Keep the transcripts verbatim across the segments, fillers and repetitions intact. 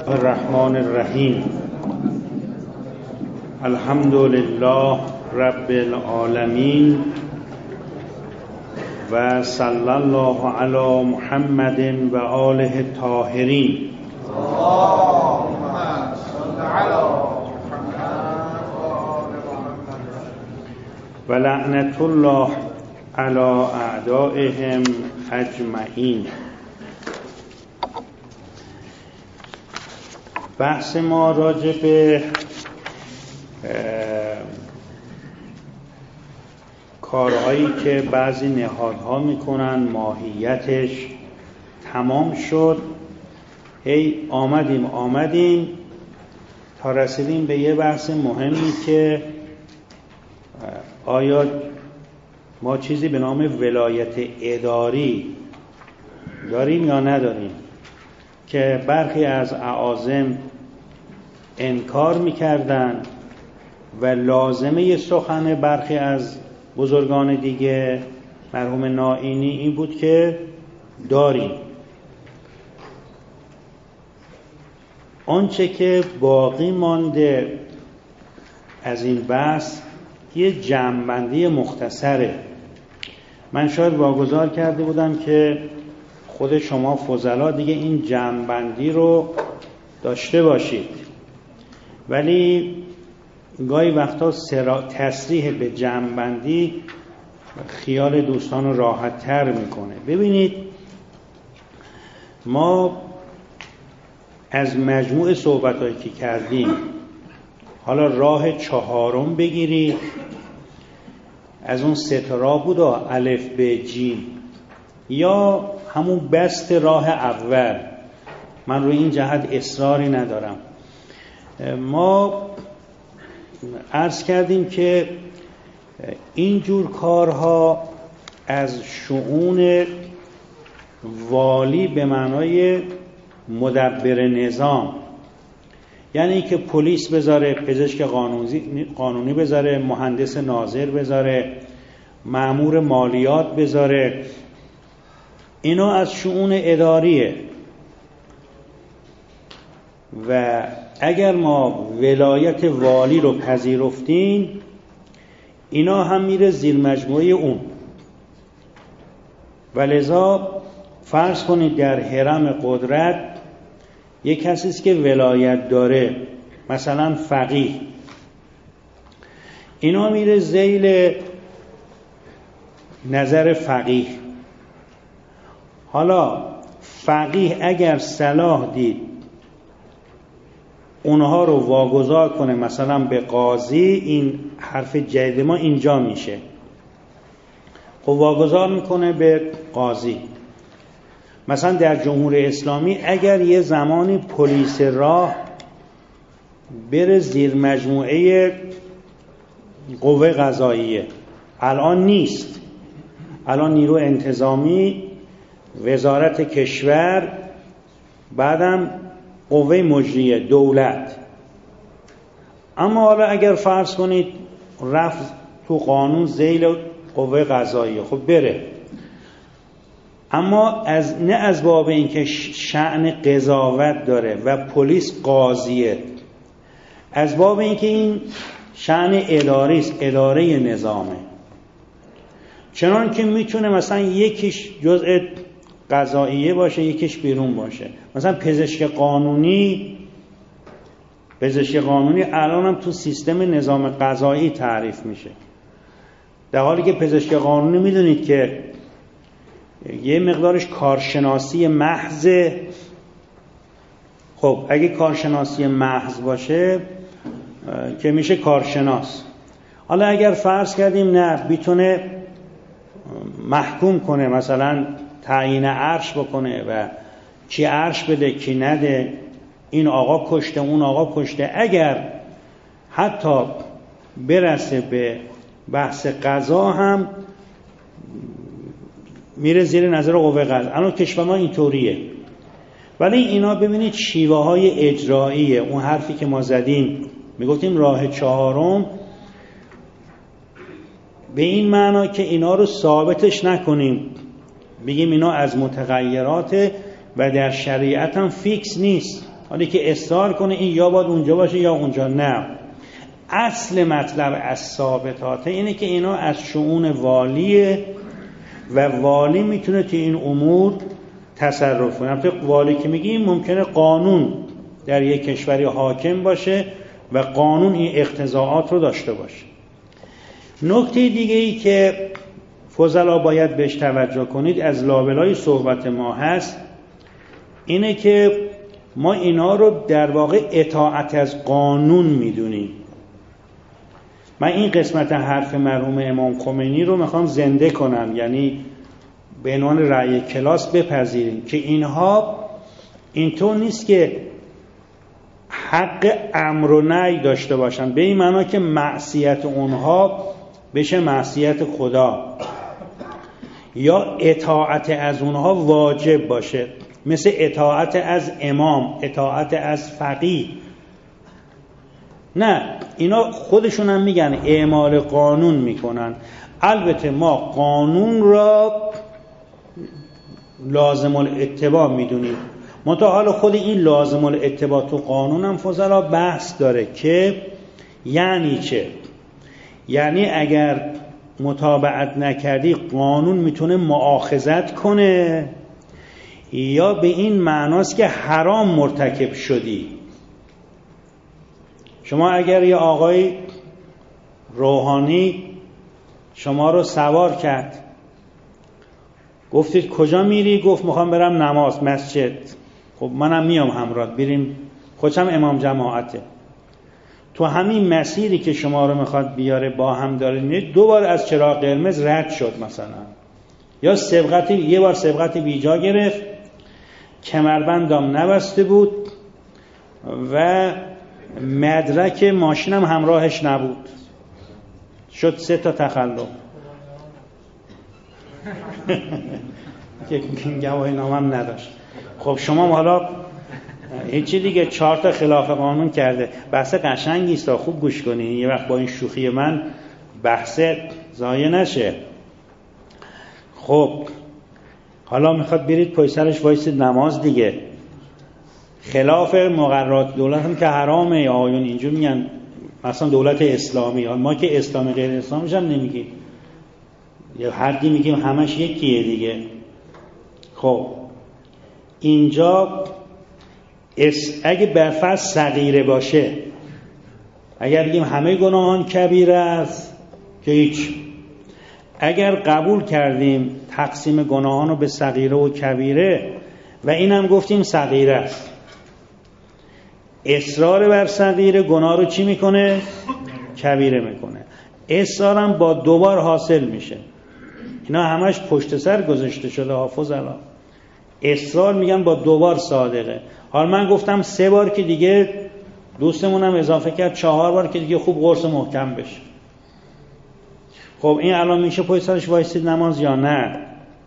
الرحمن الرحیم. الحمد لله رب العالمین و صلی الله علی محمد و آله الطاهرین. اللهم صل علی محمد و آل محمد و لعنت الله علی اعدائهم اجمعین. بحث ما راجع به کارهایی که بعضی نهادها میکنن ماهیتش تمام شد. هی آمدیم آمدیم تا رسیدیم به یه بحث مهمی که آیا ما چیزی به نام ولایت اداری داریم یا نداریم، که برخی از اعاظم انکار میکردن و لازمه سخن برخی از بزرگان دیگه مرحوم نائینی این بود که داریم. آنچه که باقی مانده از این بحث یه جمع‌بندی مختصره. من شاید واگذار کرده بودم که خود شما فضلا دیگه این جمع‌بندی رو داشته باشید، ولی گاهی وقتا تصریح به جمع‌بندی خیال دوستان رو راحت تر میکنه. ببینید، ما از مجموع صحبتایی که کردیم، حالا راه چهارم بگیرید، از اون سه تا راه بود، الف ب جیم، یا همون بست راه اول. من روی این جهت اصراری ندارم. ما عرض کردیم که اینجور کارها از شؤون والی به معنای مدبر نظام، یعنی که پلیس بذاره، پزشک قانونی قانونی بذاره، مهندس ناظر بذاره، مأمور مالیات بذاره، اینا از شؤون اداریه. و اگر ما ولایت والی رو پذیرفتیم، اینا هم میره زیر مجموعه اون. ولذا فرض کنید در حرم قدرت یک کسی است که ولایت داره، مثلا فقیه، اینا میره ذیل نظر فقیه. حالا فقیه اگر صلاح دید اونها رو واگذار کنه مثلا به قاضی، این حرف جدید ما اینجا میشه، خب واگذار میکنه به قاضی. مثلا در جمهوری اسلامی اگر یه زمانی پلیس راه بره زیر مجموعه قوه قضاییه، الان نیست، الان نیرو انتظامی، وزارت کشور، بعدم قوه مجریه دولت. اما حالا اگر فرض کنید رفت تو قانون ذیل قوه قضاییه، خب بره، اما از نه از باب اینکه شأن قضاوت داره و پلیس قاضیه، از باب اینکه این شأن اداری است، اداره نظامه. چنان که میتونه مثلا یکیش جزء قضاییه باشه یکیش بیرون باشه. مثلا پزشک قانونی پزشک قانونی الان هم تو سیستم نظام قضایی تعریف میشه، در حالی که پزشک قانونی میدونید که یه مقدارش کارشناسی محضه. خب اگه کارشناسی محض باشه که میشه کارشناس. حالا اگر فرض کردیم نه، بیتونه محکوم کنه، مثلا تعیین عرش بکنه و کی عرش بده کی نده، این آقا کشته اون آقا کشته، اگر حتی برسه به بحث قضا هم میره زیر نظر قوه قضاییه. الان کشور ما اینطوریه. ولی اینا ببینید شیوه های اجراییه. اون حرفی که ما زدیم میگفتیم راه چهارم، به این معنا که اینا رو ثابتش نکنیم، بگیم اینا از متغیرات و در شریعت هم فیکس نیست. حالی که اصرار کنه این یا باید اونجا باشه یا اونجا. نه، اصل مطلب از ثابتاته اینه که اینا از شؤون والیه و والی میتونه توی این امور تصرف کنه. البته والی که میگیم ممکنه قانون در یک کشوری حاکم باشه و قانون این اقتضاعات رو داشته باشه. نکته دیگه ای که فضلا باید بهش توجه کنید از لابلای صحبت ما هست اینه که ما اینا رو در واقع اطاعت از قانون میدونیم. من این قسمت حرف مرحوم امام خمینی رو میخوام زنده کنم، یعنی به عنوان رأی کلاس بپذیریم که اینها اینطور نیست که حق امر و نهی داشته باشن به این معنا که معصیت اونها بشه معصیت خدا یا اطاعت از اونها واجب باشه، مثل اطاعت از امام، اطاعت از فقیه. نه، اینا خودشون هم میگن اعمال قانون میکنن. البته ما قانون را لازم الاتباع میدونیم، منتها حالا خود این لازم الاتباع تو قانون هم فضلا بحث داره که یعنی چه؟ یعنی اگر متابعت نکردی قانون میتونه مؤاخذت کنه، یا به این معناست که حرام مرتکب شدی. شما اگر یه آقای روحانی شما رو سوار کرد، گفتید کجا میری؟ گفت میخوام برم نماز مسجد. خب منم میام همراه، بریم، خودم امام جماعته. تو همین مسیری که شما رو میخواد بیاره با هم دارید میرید، دو بار از چراغ قرمز رد شد مثلا، یا سبقتی یه بار سبقتی بیجا گرفت، کمربندم نبسته بود و مدرک ماشینم همراهش نبود، شد سه تا تخلف که گواهی نامم نداشت. خب شما حالا هیچی دیگه، چهار تا خلاف قانون کرده. بحث قشنگی است، خوب گوش کنین یه وقت با این شوخی من بحث ضایع نشه. خب حالا میخواد برید پای سرش وایسید نماز دیگه، خلاف مقررات دولت هم که حرامه. آیون اینجور میگن مثلا دولت اسلامی، ما که اسلامی غیر اسلامیش هم نمیگیم، یا حدی میگیم همش یکیه دیگه. خب اینجا اگه برفرض صغیره باشه، اگر بگیم همه گناهان کبیره است که هیچ، اگر قبول کردیم تقسیم گناهان رو به صغیره و کبیره و اینم گفتیم صغیره است، اصرار بر صغیره گناه رو چی میکنه؟ کبیره میکنه. اصرارم با دوبار حاصل میشه. اینا همش پشت سر گذاشته شده حافظ الله. اصرار میگن با دوبار صادقه. حالا من گفتم سه بار که دیگه دوستمونم اضافه کرد چهار بار که دیگه خوب قرص محکم بشه. خب این الان میشه پای سرش وایسید نماز یا نه؟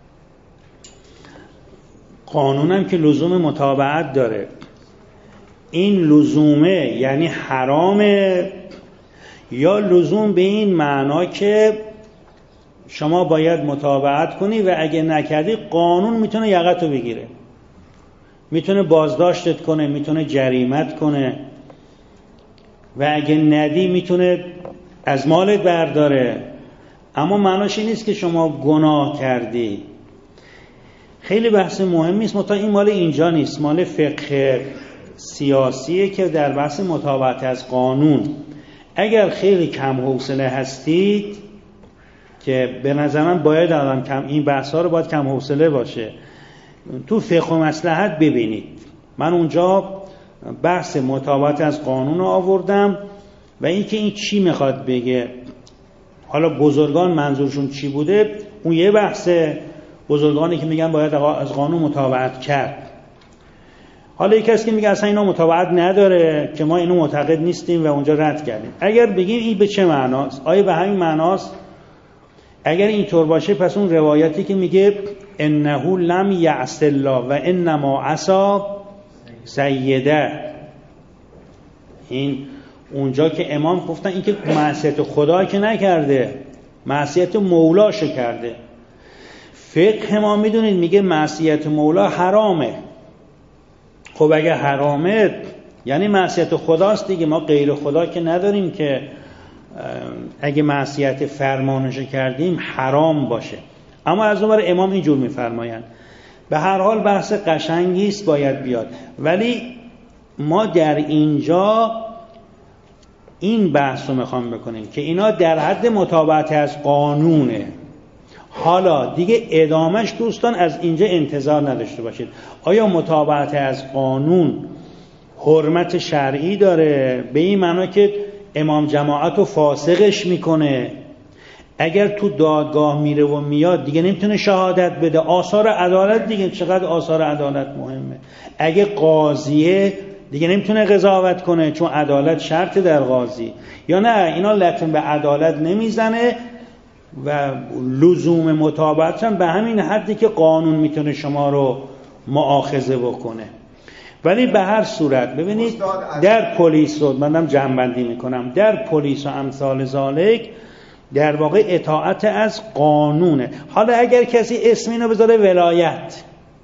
قانونم که لزوم متابعت داره. این لزومه یعنی حرامه، یا لزوم به این معنا که شما باید متابعت کنی و اگه نکردی قانون میتونه یقتو بگیره، میتونه بازداشتت کنه، میتونه جریمت کنه و اگه ندی میتونه از مالت برداره. اما معناش این نیست که شما گناه کردی. خیلی بحث مهمی است، متا این مال اینجا نیست، مال فقه سیاسیه که در بحث متابعت از قانون اگر خیلی کم حوصله هستید، که به نظر من باید آدم کم این بحثا رو باید کم حوصله باشه، تو فقه و مصلحت ببینید. من اونجا بحث متابعت از قانون رو آوردم و اینکه این چی میخواد بگه. حالا بزرگان منظورشون چی بوده اون یه بحثه، بزرگانی که میگن باید از قانون متابعت کرد. حالا یک کسی که میگه اصلا اینا متابعت نداره که ما اینو معتقد نیستیم و اونجا رد کردیم. اگر بگیم این به چه معناست؟ آیا به همین معناست؟ اگر اینطور باشه پس اون روایتی که میگه انه لم یعص الله و انما عصا سیده، این اونجا که امام گفتن این که معصیت خدا که نکرده، معصیت مولاشو کرده. فقه ما میدونید میگه معصیت مولا حرامه. خب اگه حرامه یعنی معصیت خداست دیگه، ما غیر خدا که نداریم که اگه معصیت فرمانش کردیم حرام باشه. اما از اون ور امام اینجور میفرمایند. به هر حال بحث قشنگی است باید بیاد، ولی ما در اینجا این بحث رو میخوام بکنیم که اینا در حد متابعت از قانونه. حالا دیگه ادامش دوستان از اینجا انتظار نداشته باشید. آیا متابعت از قانون حرمت شرعی داره؟ به این معنا که امام جماعت رو فاسقش میکنه، اگر تو دادگاه میره و میاد دیگه نمیتونه شهادت بده. آثار عدالت دیگه، چقدر آثار عدالت مهمه. اگه قاضیه دیگه نمیتونه قضاوت کنه چون عدالت شرط در قاضی. یا نه اینا لطمه به عدالت نمیزنه و لزوم متابعت هم به همین حدی که قانون میتونه شما رو مؤاخذه بکنه. ولی به هر صورت ببینید در پلیس رو منم جمع‌بندی میکنم، در پلیس و امثال ذالک در واقع اطاعت از قانونه. حالا اگر کسی اسم اینو بذاره ولایت،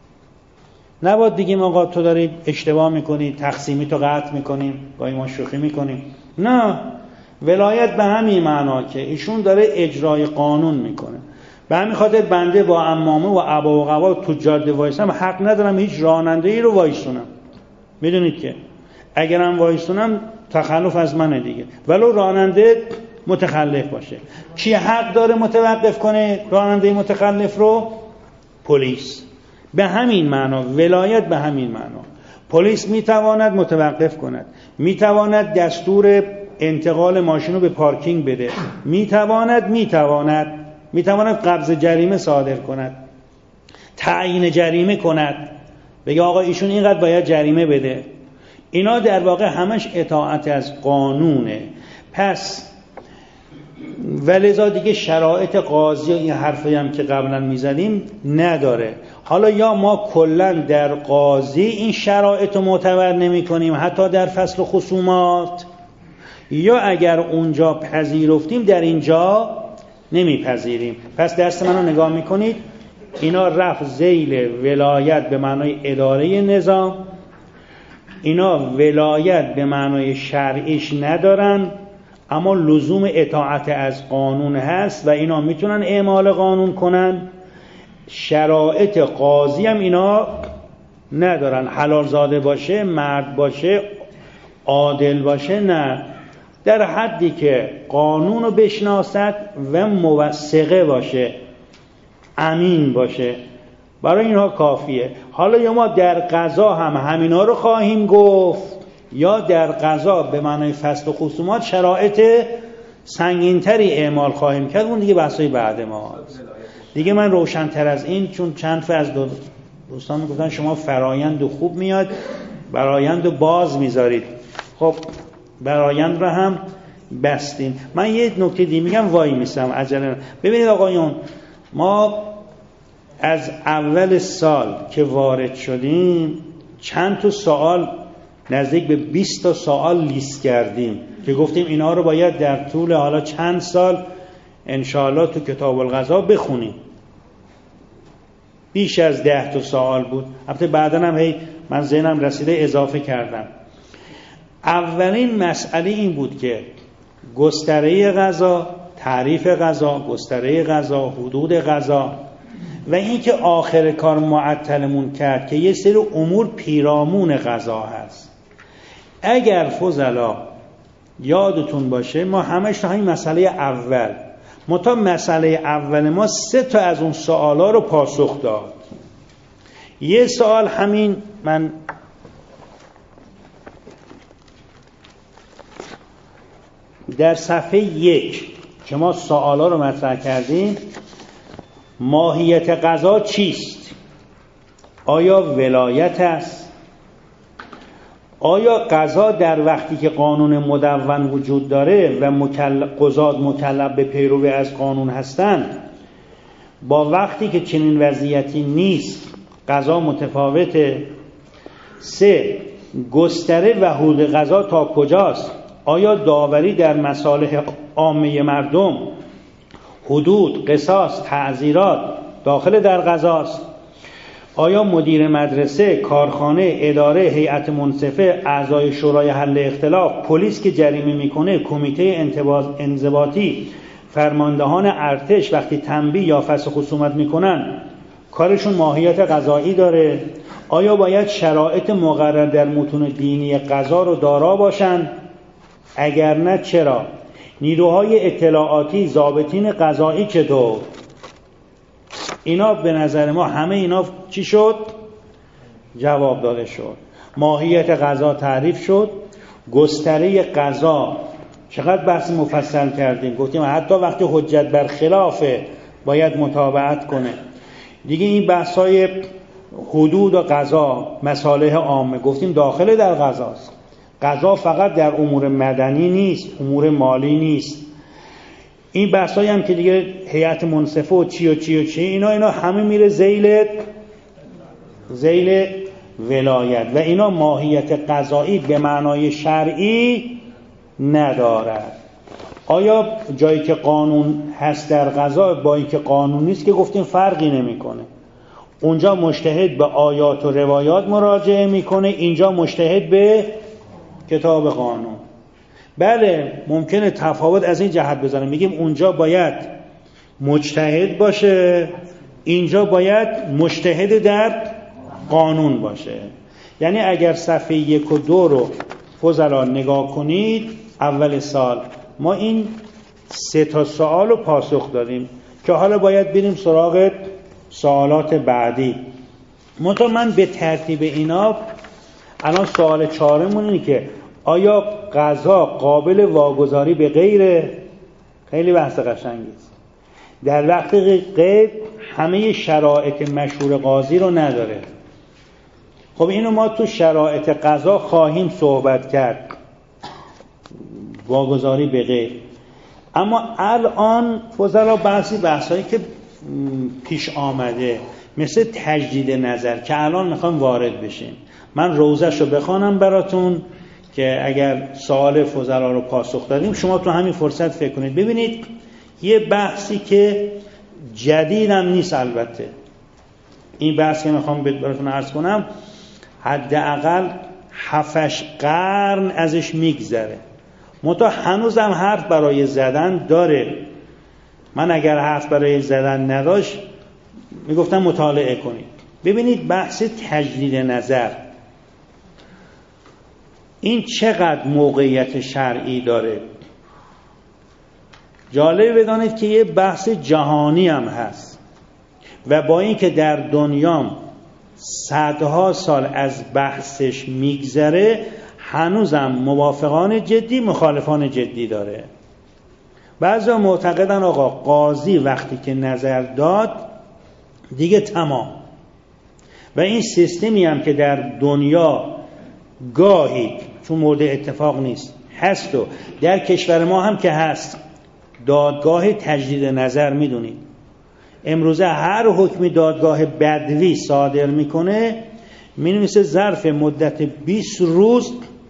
نباید بگیم آقا تو داری اشتباه میکنی، تقسیمی تو قطع میکنیم، گاهی ما شوخی میکنیم. نه، ولایت به همین معنا که ایشون داره اجرای قانون میکنه. به همین خاطر بنده با عمامه و عبا و قبا تو جاده وایسم حق ندارم هیچ راننده ای رو وایسونم. میدونید که اگرم وایسونم تخلف از منه دیگه، ولو راننده متخلف باشه. کی حق داره متوقف کنه راننده متخلف رو؟ پلیس. به همین معنا ولایت به همین معنا. پلیس میتواند متوقف کند، میتواند دستور انتقال ماشین رو به پارکینگ بده، میتواند میتواند میتواند قبض جریمه صادر کند، تعیین جریمه کند، بگه آقا ایشون اینقدر باید جریمه بده. اینا در واقع همش اطاعت از قانونه. پس ولذا دیگه شرایط قاضی و این حرفی هم که قبلا میزدیم نداره. حالا یا ما کلا در قاضی این شرایط رو معتبر نمی کنیم حتی در فصل خصومات، یا اگر اونجا پذیرفتیم در اینجا نمیپذیریم. پس درس منو نگاه میکنید، اینا رفت ذیل ولایت به معنای اداره نظام، اینا ولایت به معنای شرعیش ندارن اما لزوم اطاعت از قانون هست و اینا میتونن اعمال قانون کنن. شرایط قاضی هم اینا ندارن، حلال زاده باشه، مرد باشه، عادل باشه، نه، در حدی که قانون رو بشناسد و موثقه باشه، امین باشه، برای اینها کافیه. حالا یا ما در قضا هم همینا رو خواهیم گفت یا در قضا به معنای فصل و خصومات شرایط سنگین‌تری اعمال خواهیم کرد. اون دیگه بحثای بعد ما دیگه. من روشن‌تر از این، چون چند تا از دو دوستان میگفتن شما فرایند و خوب میاد برایند و باز میذارید. خب برایند رو هم بستیم. من یه نکته دیگه میگم وای میسم عجله. ببینید آقایون، ما از اول سال که وارد شدیم چند تا سوال، نزدیک به بیست تا سوال لیست کردیم که گفتیم اینا رو باید در طول حالا چند سال انشاءالله تو کتاب القضا بخونیم. بیش از ده تا سوال بود. البته بعداً هم هی من ذهنم رسیده اضافه کردم. اولین مسئله این بود که گستره قضا، تعریف قضا، گستره قضا، حدود قضا و این که آخر کار معطلمون کرد که یه سری امور پیرامون قضا هست. اگر فضلا یادتون باشه ما همش تا همین مسئله اول، متا مسئله اول ما سه تا از اون سوالا رو پاسخ داد. یه سوال همین، من در صفحه یک که ما سوالا رو مطرح کردیم، ماهیت قضا چیست؟ آیا ولایت است؟ آیا قضا در وقتی که قانون مدون وجود داره و مکلف قضات مکلف به پیروی از قانون هستند، با وقتی که چنین وضعیتی نیست قضا متفاوته؟ سه، گستره و حدود قضا تا کجاست؟ آیا داوری در مصالح عامه مردم، حدود، قصاص، تعزیرات داخل در قضاست؟ آیا مدیر مدرسه، کارخانه، اداره، هیئت منصفه، اعضای شورای حل اختلاف، پلیس که جریمه میکنه، کمیته انضباطی، فرماندهان ارتش وقتی تنبیه یا فسخ خصومت میکنن کارشون ماهیت قضایی داره؟ آیا باید شرایط مقرر در متون دینی قضا رو دارا باشن؟ اگر نه چرا؟ نیروهای اطلاعاتی، ضابطین قضایی چطور؟ اینا به نظر ما همه اینا چی شد؟ جواب داده شد. ماهیت قضا تعریف شد. گستره قضا چقدر بحث مفصل کردیم، گفتیم حتی وقتی حجت بر خلافه باید متابعت کنه دیگه. این بحث‌های حدود و قضا، مصالح عامه، گفتیم داخل در قضاست. قضا فقط در امور مدنی نیست، امور مالی نیست. این بحثایی هم که دیگه هیئت منصفه و چی و چی و چی، اینا اینا همه میره ذیل ذیل ولایت و اینا ماهیت قضایی به معنای شرعی ندارد. آیا جایی که قانون هست در قضا با اینکه قانون نیست که گفتیم فرقی نمیکنه. اونجا مجتهد به آیات و روایات مراجعه میکنه، اینجا مجتهد به کتاب قانون. بله ممکنه تفاوت از این جهت بزنیم، میگیم اونجا باید مجتهد باشه، اینجا باید مجتهد در قانون باشه. یعنی اگر صفحه یک و دو رو فضلا نگاه کنید، اول سال ما این سه تا سوال رو پاسخ دادیم که حالا باید بریم سراغ سوالات بعدی. منتها من به ترتیب اینا الان سوال چهارمون اینه که آیا قضا قابل واگذاری به غیره؟ خیلی بحث قشنگی است. در وقت غیب همه شرایط مشهور قاضی رو نداره. خب اینو ما تو شرایط قضا خواهیم صحبت کرد، واگذاری به غیر. اما الان فضلا بحثی بحثایی که پیش آمده مثل تجدید نظر که الان میخوام وارد بشیم. من روزش رو بخوانم براتون که اگر سوال فضلا رو پاسخ دادیم شما تو همین فرصت فکر کنید. ببینید یه بحثی که جدیدم نیست، البته این بحث که میخوام براتون عرض کنم حداقل هفتش قرن ازش میگذره، منتها هنوزم حرف برای زدن داره. من اگر حرف برای زدن نداشت میگفتم مطالعه کنید. ببینید بحث تجدید نظر این چقدر موقعیت شرعی داره. جالب بدانید که یه بحث جهانی هم هست و با اینکه در دنیا صدها سال از بحثش میگذره هنوزم موافقان جدی مخالفان جدی داره. بعضیا معتقدن آقا قاضی وقتی که نظر داد دیگه تمام. و این سیستمی هم که در دنیا گاهی چون مورد اتفاق نیست هست و در کشور ما هم که هست، دادگاه تجدید نظر میدونید امروزه هر حکمی دادگاه بدوی صادر میکنه مینویسه ظرف مدت بیست روز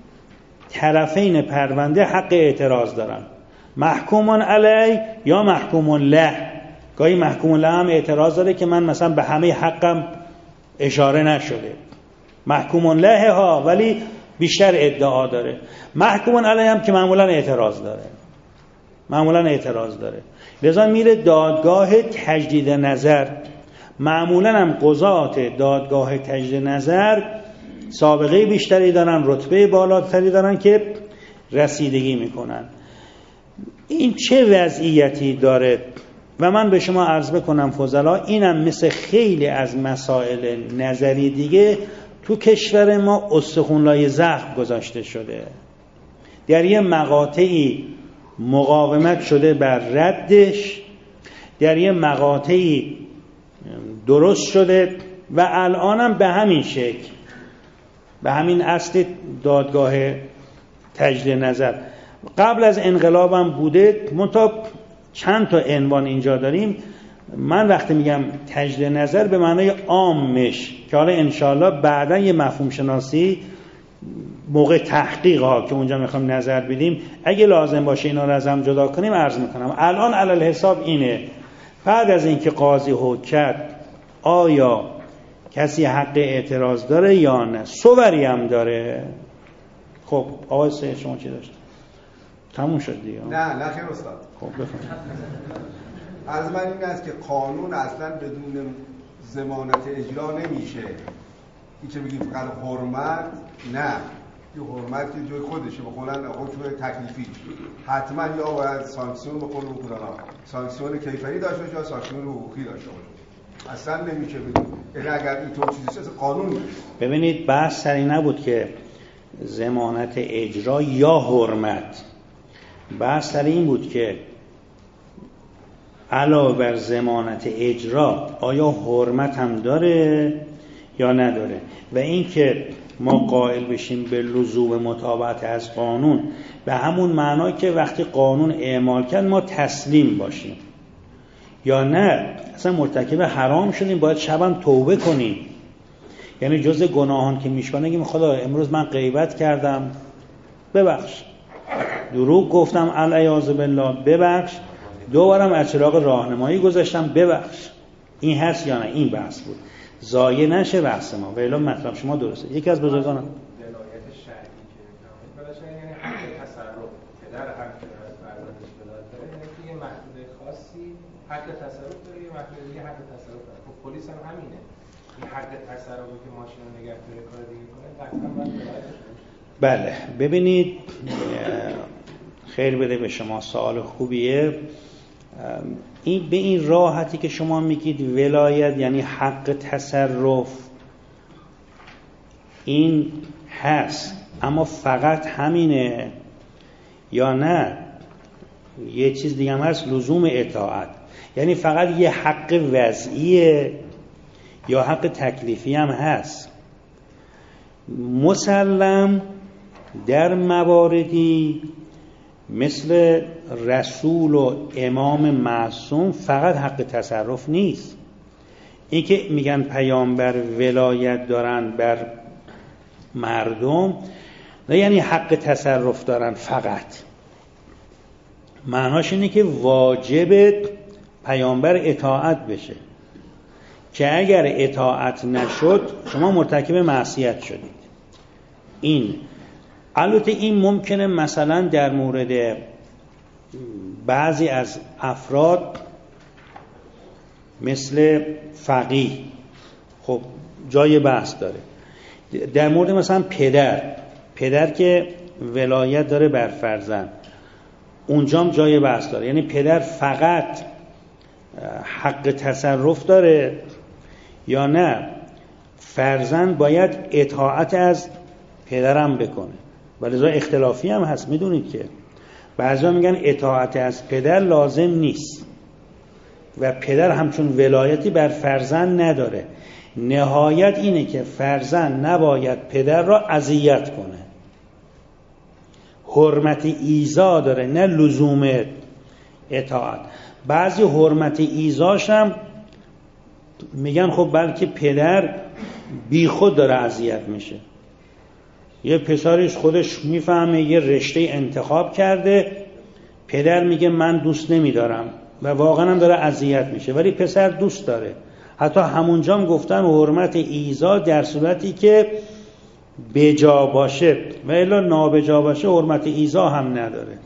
طرفین پرونده حق اعتراض دارن، محکومون علی یا محکومون له. گاهی محکومون له هم اعتراض داره که من مثلا به همه حقم اشاره نشده، محکومون له ها ولی بیشتر ادعا داره. محکومون علی هم که معمولا اعتراض داره، معمولا اعتراض داره. لذا میره دادگاه تجدید نظر. معمولا هم قضات دادگاه تجدید نظر سابقه بیشتری دارن، رتبه بالاتری دارن که رسیدگی میکنن. این چه وضعیتی داره؟ و من به شما عرض بکنم فضلا، اینم مثل خیلی از مسائل نظری دیگه تو کشور ما استخونلای زخم گذاشته شده. در یه مقاطعی مقاومت شده بر ردش، در یه مقاطعی درست شده و الانم به همین شکل، به همین اصل دادگاه تجدید نظر. قبل از انقلابم بوده، منتها چند تا عنوان اینجا داریم. من وقتی میگم تجدید نظر به معنای عامش که حالا انشاءالله بعدا یه مفهوم شناسی موقع تحقیق ها که اونجا میخوام نظر بدیم اگه لازم باشه اینا رو از هم جدا کنیم عرض میکنم. الان علل حساب اینه، بعد از اینکه قاضی حکم کرد آیا کسی حق اعتراض داره یا نه؟ صوری هم داره. خب آقای سید شما چی داشت؟ تموم شد دیگه. نه نه خیر استاد. خب بفرمایید. از من این است که قانون اصلا بدون ضمانت اجرا نمیشه. این که بگیم فقط حرمت، نه، یه حرمت که جای خودشه، بخونن حکم تکلیفی حتما یا باید سانکسیون بکنه و کلانا سانکسیون کیفری داشته باشه یا سانکسیون حقوقی داشته باشه. اصلا نمیشه بدون، یعنی اگر این طور چیزی اصلا قانون نیست. ببینید بحث سری نبود که ضمانت اجرا یا حرمت، بحث سر این بود که علاوه بر ضمانت اجرا آیا حرمت هم داره یا نداره، و این که ما قائل بشیم به لزوم مطابقت از قانون به همون معنای که وقتی قانون اعمال کرد ما تسلیم باشیم، یا نه اصلا مرتکب حرام شدیم باید شبم توبه کنیم. یعنی جزء گناهان که میشکنه که خدا امروز من غیبت کردم ببخش، دروغ گفتم علیاذ بالله ببخش، دوبارم از چراغ راهنمایی گذاشتم ببخش. این هست یا نه؟ این بحث بود، ضایع نشه بحث ما. ولی مطلب شما درسته. یکی از بزرگانم ولایت شرعی که ولایت شرعی یعنی حق تصرف پدر هر که از فرزندش ولایت داره، یعنی یه محدوده خاصی حق تصرف داره، یه محدوده دیگه حق تصرف داره. خب پلیس هم همینه، این حق تصرفی که ماشین رو نگه داره کار دیگه کنه قطعا باید ولایت. بله ببینید خیر بده به شما، سوال خوبیه. این به این راحتی که شما میگید ولایت یعنی حق تصرف، این هست، اما فقط همینه یا نه؟ یه چیز دیگه هم هست، لزوم اطاعت، یعنی فقط یه حق وضعیه یا حق تکلیفی هم هست. مسلم در مواردی مثل رسول و امام معصوم فقط حق تصرف نیست. این که میگن پیامبر ولایت دارن بر مردم، نه یعنی حق تصرف دارن فقط، معناش اینه که واجب پیامبر اطاعت بشه، که اگر اطاعت نشد شما مرتکب معصیت شدید. این البته این ممکنه مثلا در مورد بعضی از افراد مثل فقیه خب جای بحث داره، در مورد مثلا پدر پدر که ولایت داره بر فرزند اونجام جای بحث داره، یعنی پدر فقط حق تصرف داره یا نه فرزند باید اطاعت از پدرم بکنه. ولذا اختلافی هم هست، میدونید که بعضیا میگن اطاعت از پدر لازم نیست و پدر همچون ولایتی بر فرزند نداره. نهایت اینه که فرزند نباید پدر را اذیت کنه، حرمت ایذا داره نه لزوم اطاعت. بعضی حرمت ایذاش هم میگن خب بلکه پدر بی خود داره اذیت میشه. یه پسرش خودش میفهمه یه رشته انتخاب کرده، پدر میگه من دوست نمیدارم و واقعا هم داره اذیت میشه، ولی پسر دوست داره. حتی همونجا هم گفتن حرمت ایذا در صورتی که بجا باشه و الا نابجا باشه حرمت ایذا هم نداره.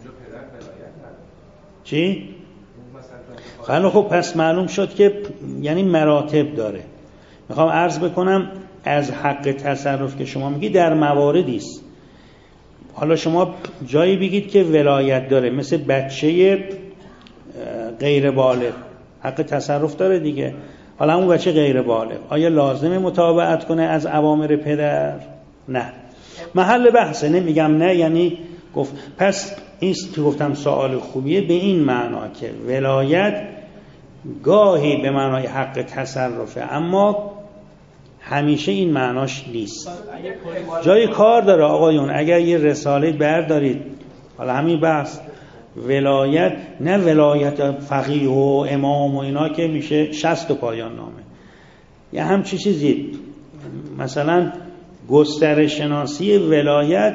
چی؟ خیلی خب پس معلوم شد که یعنی مراتب داره. میخوام عرض بکنم از حق تصرف که شما میگی در مواردی است. حالا شما جایی بگید که ولایت داره، مثل بچه غیر بالغ حق تصرف داره دیگه. حالا همون بچه غیر بالغ آیا لازمه متابعت کنه از اوامر پدر؟ نه. محل بحثه، نمیگم نه، یعنی گفت پس این که گفتم سوال خوبیه به این معنا که ولایت گاهی به معنای حق تصرفه، اما همیشه این معناش نیست. جای کار داره آقایون. اگر یه رساله بردارید، حالا همین بحث ولایت، نه ولایت فقیه و امام و اینا که میشه شصت و پایان نامه، یا همچی چیزی، مثلا گسترش شناسی ولایت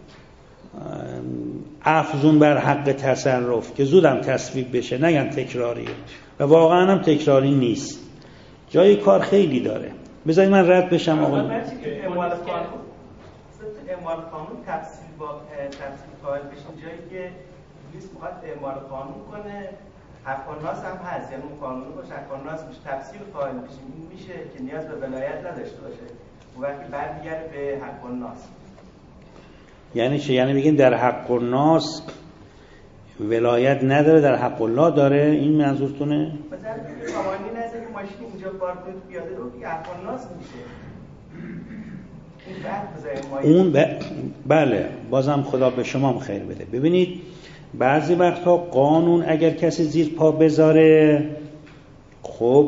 افزون بر حق تصرف که زودم تصویب بشه، نگن تکراریه و واقعا هم تکراری نیست. جای کار خیلی داره. بذارید من رد بشم آقا. اعمال قانون اعمال قانون تفصیل با تفصیل قائل بشین جایی که پلیس میخواد اعمال قانون کنه، حق الناس هم هست، یعنی اون قانون باشه حق الناس میشه، تفصیل قائل بشین این میشه که نیاز به ولایت نداشته باشه، اون وقتی برمیگره به حق الناس. یعنی چه؟ یعنی بگین در حق الناس ولایت نداره، در حق الله داره، این منظورتونه؟ مثلا قوانین هست که ماشین اینجا پارک کنید پیاده رو که حق الناس میشه. اون ب... بله بازم خدا به شما خیر بده. ببینید بعضی وقتها قانون اگر کسی زیر پا بذاره خب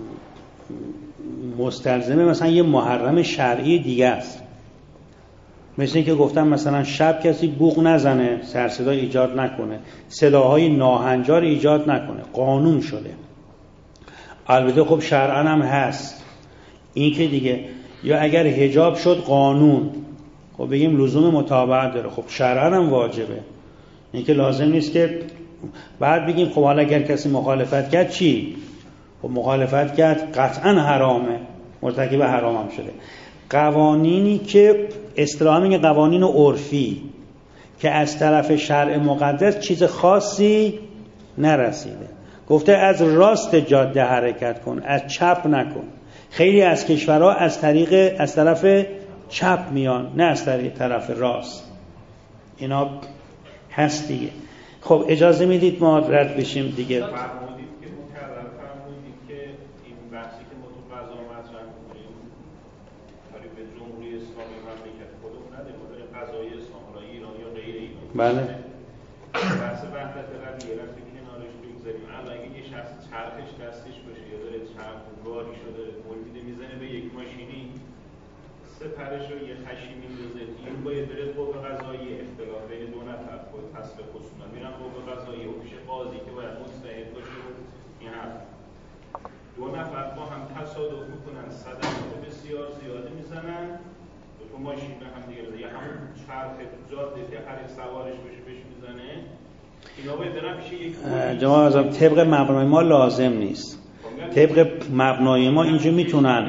مستلزمه مثلا یه محرم شرعی دیگه است، مثل این که گفتم مثلا شب کسی بوق نزنه، سر صدا ایجاد نکنه، صداهای ناهنجار ایجاد نکنه، قانون شده. البته خب شرعاً هم هست این که دیگه، یا اگر حجاب شد قانون، خب بگیم لزوم متابعت داره، خب شرعاً هم واجبه، این که لازم نیست که بعد بگیم خب حالا اگر کسی مخالفت کرد چی؟ خب مخالفت کرد قطعاً حرامه، مرتکب حرام هم شده. قوانینی که اصطلاحاً میگه قوانین عرفی که از طرف شرع مقدس چیز خاصی نرسیده، گفته از راست جاده حرکت کن، از چپ نکن. خیلی از کشورها از طریق از طرف چپ میان، نه از طریق طرف راست. اینا هست دیگه. خب اجازه میدید ما رد بشیم دیگه. فرمودید که مکرر فرمودید که این بحثی که ما تو قضا مطرح می‌کنیم کاری به جمهوری اسلامی مملکت خودمون نداریم، ما داریم قضای اسلام را ایران یا غیر ایران. بله. بحث وحدت قضیه را که کنارش بگذاریم، الان اگه یه شخص چرخش دستش باشه یا داره چرخ گاری شده مولویده میزنه به یک ماشینی، سپرش رو یه خشی میندازه، این باید بره قوه قضاییه، اختلاف بین دو نفر خود تصل خصومت میرن قوه قضاییه و پیش قاضی که باید مستعد باشه و این حرف دو نفر با هم تصادف میکنن، صدمات بسیار زیاده میزنن، دو تا ماشین به هم دیگه رزه، یا همون چرخ جاده که هر یک سوارش بشه بهش میزنه، اینا باید برن پیش یک جماعت ازم طبق مبنای ما لازم نیست، طبق مبنای ما اینجا میتونن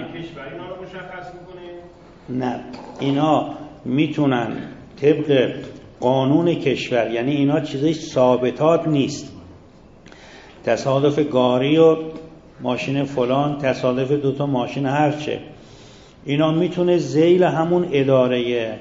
نه اینا میتونن طبق قانون کشور، یعنی اینا چیزای ثابتات نیست، تصادف گاری و ماشین فلان، تصادف دوتا ماشین هرچه، اینا میتونه ذیل همون اداره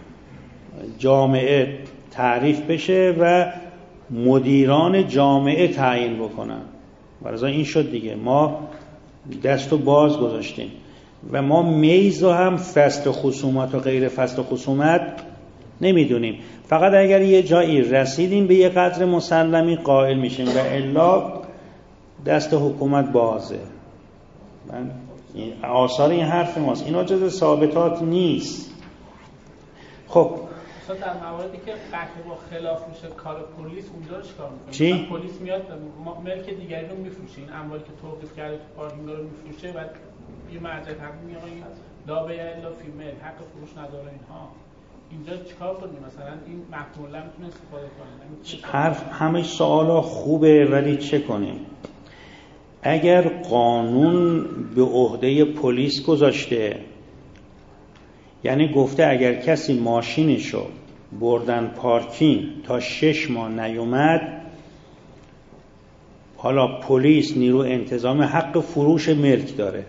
جامعه تعریف بشه و مدیران جامعه تعیین بکنن. برای این شد دیگه ما دستو باز گذاشتیم و ما میز و هم فصل خصومت و غیر فصل خصومت نمیدونیم، فقط اگر یه جایی رسیدیم به یه قدر مسلمی قائل میشیم و الا دست حکومت بازه. من این آثار این حرف ماست، اینا جز ثابتات نیست. خب مثلا در مواردی که قتل با خلاف میشه کار پلیس اونجا رو چیکار میکنه؟ چی؟ پلیس میاد ملک دیگری رو میفروشه، این اموالی که توقیف کرده تو پارکینگ رو میفروشه و یه مرجع تحقیق میگه آقا لا بیع الا فی ملک، حق فروش نداره اینها. اینجا چیکار کنیم؟ مثلا این محموله میتونه استفاده کنه؟ حرف همه سوالا خوبه ولی چه کنیم؟ اگر قانون به عهده پلیس گذاشته، یعنی گفته اگر کسی ماشینشو بردن پارکینگ تا شش ماه نیومد، حالا پلیس نیرو انتظامی حق فروش ملک داره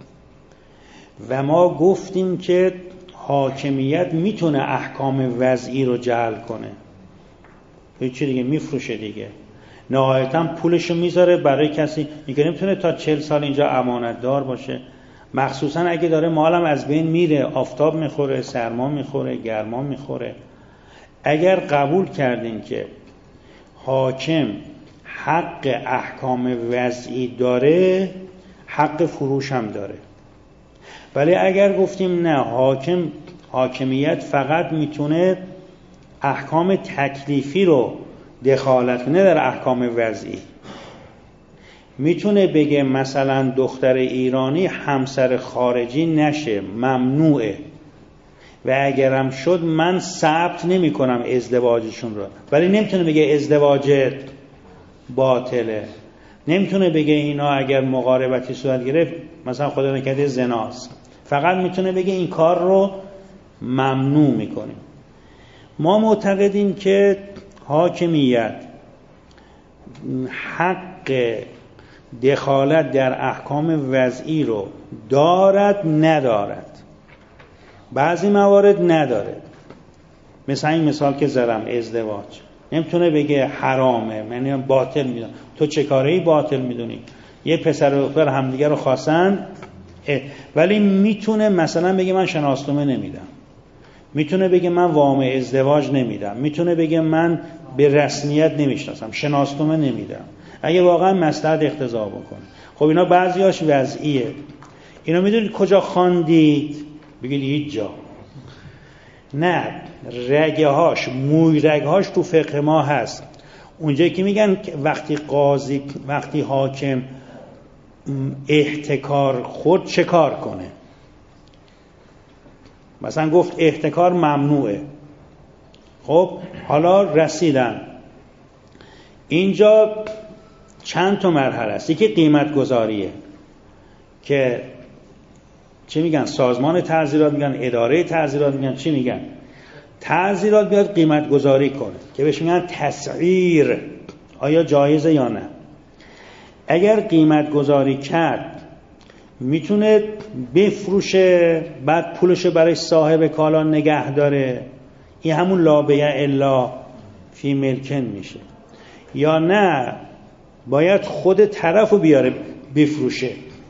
و ما گفتیم که حاکمیت میتونه احکام وضعی رو جعل کنه، هیچی دیگه میفروشه دیگه، نهایتا پولشو میذاره برای کسی، اینکه نمیتونه تا چهل سال اینجا امانت دار باشه، مخصوصا اگه داره مالم از بین میره، آفتاب میخوره، سرما میخوره، گرما میخوره. اگر قبول کردیم که حاکم حق احکام وضعی داره، حق فروش هم داره. ولی اگر گفتیم نه، حاکم حاکمیت فقط میتونه احکام تکلیفی رو دخالت کنه در احکام وضعی، میتونه بگه مثلا دختر ایرانی همسر خارجی نشه، ممنوعه، و اگرم شد من ثبت نمی کنم ازدواجشون رو، ولی نمیتونه بگه ازدواج باطله، نمیتونه بگه اینا اگر مقاربتی صورت گرفت مثلا خدا نکرده زناست. فقط میتونه بگه این کار رو ممنوع میکنیم. ما معتقدیم که حاکمیت حق دخالت در احکام وضعی رو دارد ندارد. بعضی موارد نداره. مثل این مثال که زدم ازدواج، نمیتونه بگه حرامه، من باطل میدونم. تو چه کاری باطل میدونی؟ یه پسر و دختر همدیگه رو خواستن، ولی میتونه مثلا بگه من شناسنامه نمیدم، میتونه بگه من وام ازدواج نمیدم، میتونه بگه من به رسمیت نمیشناسم، شناسنامه نمیدم، اگه واقعا مصلحت اقتضا بکنه. خب اینا بعضیاش وضعیه. اینا میدونید کجا خواندید؟ بگید هیچ جا. نه، رگه هاش، موی رگه هاش تو فقه ما هست. اونجایی که میگن وقتی قاضی، وقتی حاکم احتکار خود چه کار کنه. مثلا گفت احتکار ممنوعه. خب حالا رسیدن اینجا چند تا مرحله است. یکی قیمت گذاریه که چی میگن؟ سازمان تعزیرات میگن، اداره تعزیرات میگن، چی میگن؟ تعزیرات بیاد قیمت گذاری کنه که بهش میگن تسعیر. آیا جایزه یا نه؟ اگر قیمت گذاری کرد میتونه بفروشه، بعد پولشو برای صاحب کالا نگه داره، این همون لا بیع الا فی ملکن میشه. یا نه باید خود طرفو بیاره بفروشه.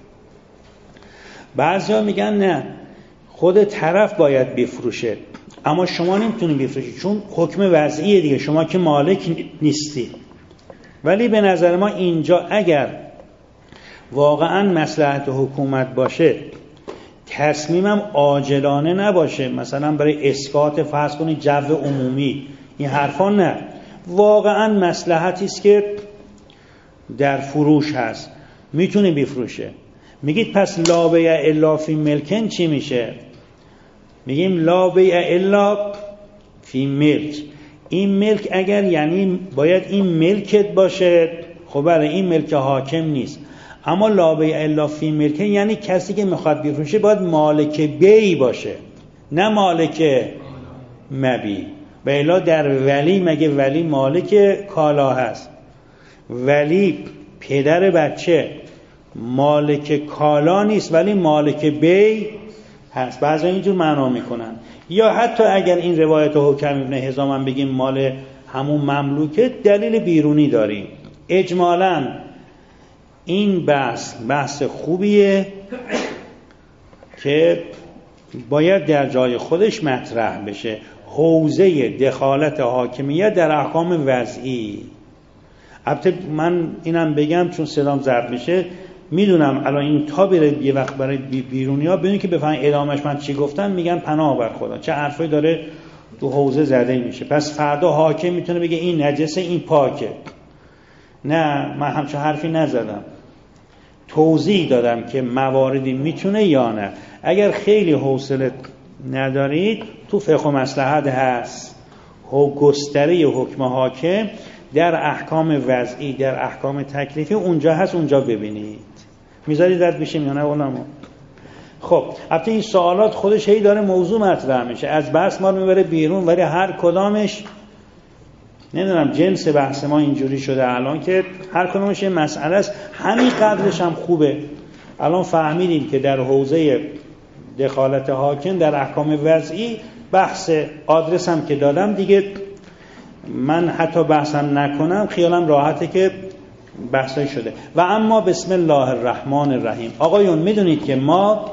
بعضیا میگن نه، خود طرف باید بفروشه، اما شما نمیتونید بفروشید چون حکم وضعیه دیگه، شما که مالک نیستی. ولی به نظر ما اینجا اگر واقعا مصلحت حکومت باشه، تصمیمم عاجلانه نباشه، مثلا برای اسقاط فرض کنید جو عمومی، این حرفا نه، واقعا مصلحتی است که در فروش هست، میتونه بفروشه. میگید پس لا بیع الا فی ملکن چی میشه؟ میگیم لا بیع الا فی ملک. این ملک اگر یعنی باید این ملکت باشه، خب برای این ملک حاکم نیست. اما لا بیع الا فی ملکن یعنی کسی که میخواد بفروشه باید مالک بی باشه، نه مالک مبی. و الا در ولی، مگه ولی مالک کالا هست؟ ولی پدر بچه مالک کالا نیست ولی مالک بی هست. بعضی اینجور معنا میکنن. یا حتی اگر این روایت حکم ابن حزام هم بگیم مال همون مملوکه، دلیل بیرونی داریم. اجمالاً این بحث بحث خوبیه که باید در جای خودش مطرح بشه. حوزه دخالت حاکمیت در احکام وضعی. البته من اینم بگم چون صدام ضبط میشه، میدونم الان این تا بره یه وقت برای بیرونیا ببینید که بفهمن ادامش من چی گفتم، میگن پناه بر خدا چه حرفی داره تو حوزه زده میشه. پس فردا حاکم میتونه بگه این نجسه این پاکه. نه، من همچون حرفی نزدم، توضیح دادم که مواردی میتونه یا نه. اگر خیلی حوصله ندارید تو فقه و مصلحت هست و گستره حکم حاکم در احکام وضعی، در احکام تکلیفی اونجا هست، اونجا ببینید. میذارید رد بشیم یا نه علما؟ خب البته این سوالات خودش هی داره موضوع مطرح میشه، از بحث ما رو میبره بیرون، ولی هر کدامش نمیدونم جنس بحث ما اینجوری شده الان که هر کدامش یه مسئله است. همین قدرش هم خوبه. الان فهمیدیم که در حوزه دخالت حاکم در احکام وضعی بحث آدرس هم که دادم دیگه، من حتی بحثم نکنم خیالم راحته که بحثای شده. و اما بسم الله الرحمن الرحیم. آقایون میدونید که ما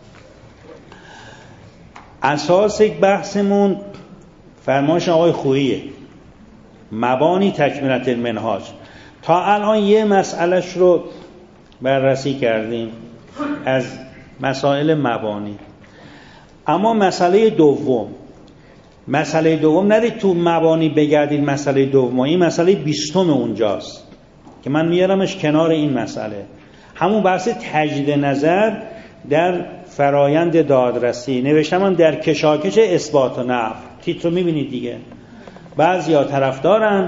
اساس بحثمون فرمایش آقای خوییه، مبانی تکمیلت المنهاج. تا الان یه مسئلهش رو بررسی کردیم از مسائل مبانی. اما مسئله دوم، مسئله دوم ندید تو مبانی بگردید، مسئله دوم این مسئله بیستم اونجاست که من میارمش کنار این مسئله، همون بحث تجدید نظر در فرایند دادرسی. نوشتم من در کشاکش اثبات و نفی. تیتر رو میبینید دیگه. بعضیا طرفدارن،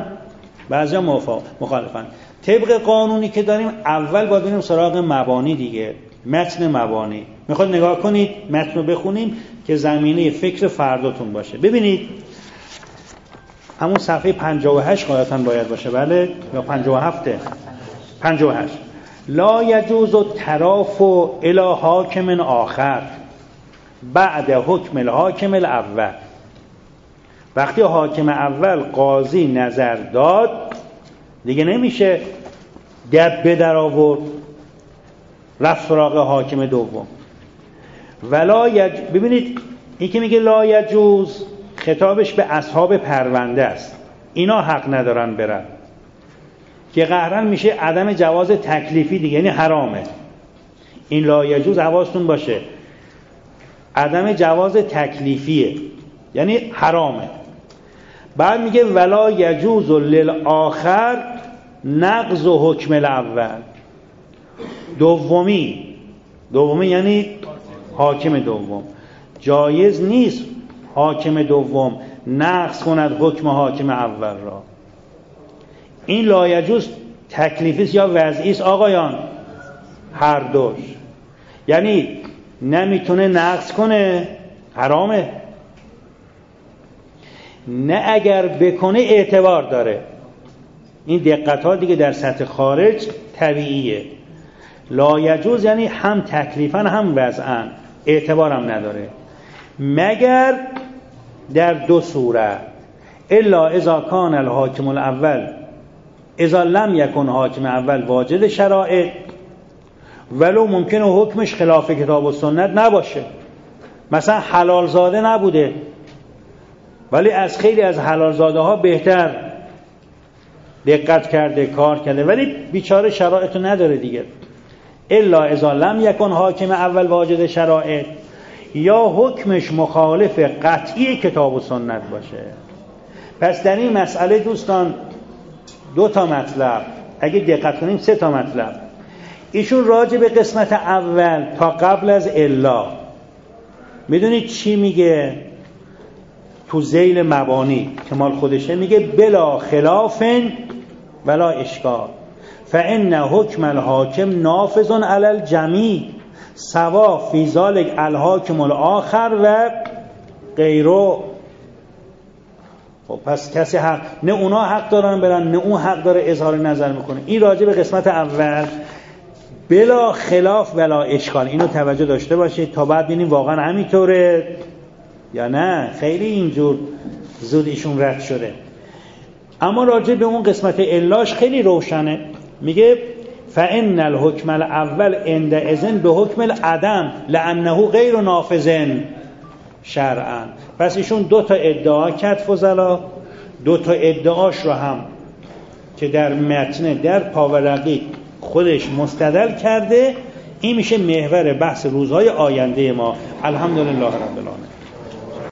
بعضیا مخالفن. طبق قانونی که داریم اول باید بریم سراغ مبانی دیگه. متن مبانی. میخواد نگاه کنید متن رو بخونیم که زمینه فکر فرداتون باشه. ببینید همون صفحه پنجاه و هشت غالباً باید باشه، بله، یا پنجاه و هفت پنجاه و هشت. لا یجوز التراف الی حاکم آخر بعد حکم الحاکم الاول. وقتی حاکم اول قاضی نظر داد دیگه نمیشه دبه در آورد رفت سراغ حاکم دوم. ولا یج... ببینید این که میگه لا یجوز خطابش به اصحاب پرونده است، اینا حق ندارن برن، که قهرن میشه عدم جواز تکلیفی دیگه، یعنی حرامه. این لا یجوز حواستون باشه عدم جواز تکلیفیه، یعنی حرامه. بعد میگه ولا یجوز للآخر نقض حکم الاول. دومی دومی یعنی حاکم دوم جایز نیست حاکم دوم نقض کند حکم حاکم اول را. این لا یجوز تکلیفی است یا وضعی است آقایان؟ هر دوش. یعنی نمیتونه نقض کنه حرامه، نه اگر بکنه اعتبار داره. این دقت ها دیگه در سطح خارج طبیعیه. لا یجوز یعنی هم تکلیفاً هم وضعاً، اعتبارم نداره مگر در دو صورت. الا اذا کان الحاکم الاول اذا لم یکن حاکم اول واجد شرایط، ولو ممکنه حکمش خلاف کتاب و سنت نباشه. مثلا حلال زاده نبوده ولی از خیلی از حلال زاده ها بهتر دقت کرده کار کرده، ولی بیچاره شرایطو نداره دیگه. الا اذا لم یکن حاکم اول واجد شرایط، یا حکمش مخالف قطعی کتاب و سنت باشه. پس در این مسئله دوستان دو تا مطلب، اگه دقت کنیم سه تا مطلب. ایشون راجع به قسمت اول تا قبل از الا میدونید چی میگه؟ تو ذیل مبانی که مال خودشه میگه بلا خلاف ولا اشکال فان حکم الحاکم نافذ علی الجمیع سوا فی ذلک الحاکم الاخر و غیره. خب پس کسی حق، نه اونا حق دارن برن نه اون حق داره اظهار نظر میکنه. این راجع به قسمت اول بلا خلاف ولا اشکال، اینو توجه داشته باشید تا بعد ببینیم واقعا همینطوره یا نه خیلی اینجور زود ایشون رد شده. اما راجع به اون قسمت الاش خیلی روشنه، میگه فان الحکم الاول عند اذن به حکم العدم لانه غیر نافذ شرعا. پس ایشون دو تا ادعا کرد فضلا، دو تا ادعاش رو هم که در متن در پاورقی خودش مستدل کرده. این میشه محور بحث روزهای آینده ما. الحمدلله رب العالمین.